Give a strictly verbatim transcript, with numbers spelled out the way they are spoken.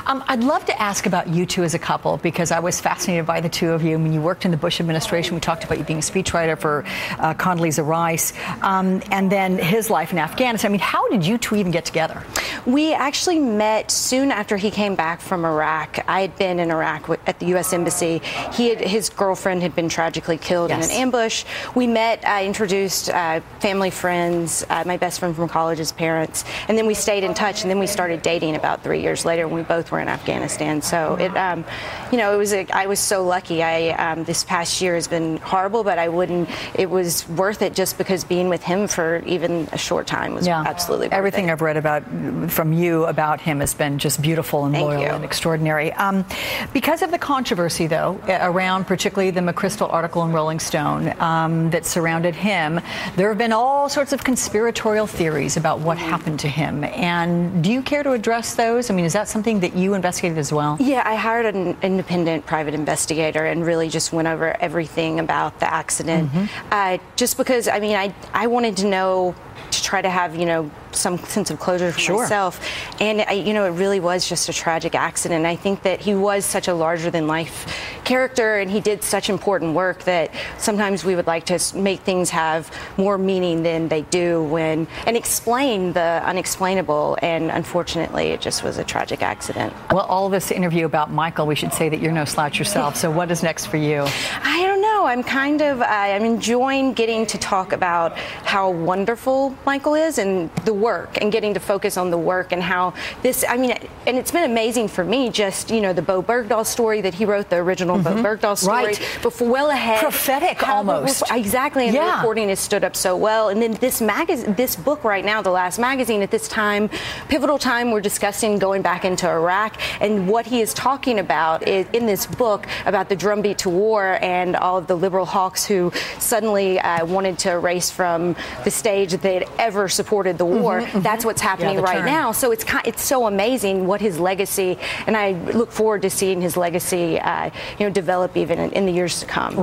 Um, I'd love to ask about you two as a couple, because I was fascinated by the two of you. I mean, you worked in the Bush administration. We talked about you being a speechwriter for uh, Condoleezza Rice, um, and then his life in Afghanistan. I mean, how did you two even get together? We actually met soon after he came back from Iraq. I had been in Iraq at the U S Embassy. He had, his girlfriend had been tragically killed yes. in an ambush. We met, I introduced uh, family friends, uh, my best friend from college's parents, and then we stayed in touch, and then we started dating about three years later when we both were in Afghanistan. So it, um, you know, it was a, I was so lucky. I um, this past year has been horrible, but I wouldn't. It was worth it just because being with him for even a short time was yeah. absolutely worth Everything it. I've read about from you about him has been just beautiful and Thank loyal you. and extraordinary. Um, because of the controversy, though, around particularly the McChrystal article in Rolling Stone um, that surrounded him, there have been all sorts of conspiratorial theories about what mm-hmm. happened to him. And do you care to address those? I mean, is that something that you investigated as well? Yeah, I hired an independent private investigator and really just went over everything about the accident. Mm-hmm. Uh, just because, I mean, I I wanted to know, to try to have, you know, some sense of closure for sure. myself. And, I, you know, it really was just a tragic accident. I think that he was such a larger-than-life character, and he did such important work that sometimes we would like to make things have more meaning than they do when, and explain the unexplainable. And unfortunately, it just was a tragic accident. Well, all this interview about Michael, we should say that you're no slouch yourself. So what is next for you? I don't know. I'm kind of, uh, I'm enjoying getting to talk about how wonderful Michael is and the work, and getting to focus on the work and how this, I mean, and it's been amazing for me, just, you know, the Bo Bergdahl story that he wrote, the original mm-hmm. Bo Bergdahl story, right. before, well ahead. Prophetic almost. The, exactly, and yeah. the reporting has stood up so well. And then this magazine, this book right now, The Last Magazine, at this time, pivotal time, we're discussing going back into Iraq, and what he is talking about is, in this book, about the drumbeat to war and all of the liberal hawks who suddenly uh, wanted to erase from the stage that they had ever supported the war. Mm-hmm, mm-hmm. That's what's happening yeah, right turn. now. So it's it's so amazing what his legacy, and I look forward to seeing his legacy, uh, you know, develop even in, in the years to come.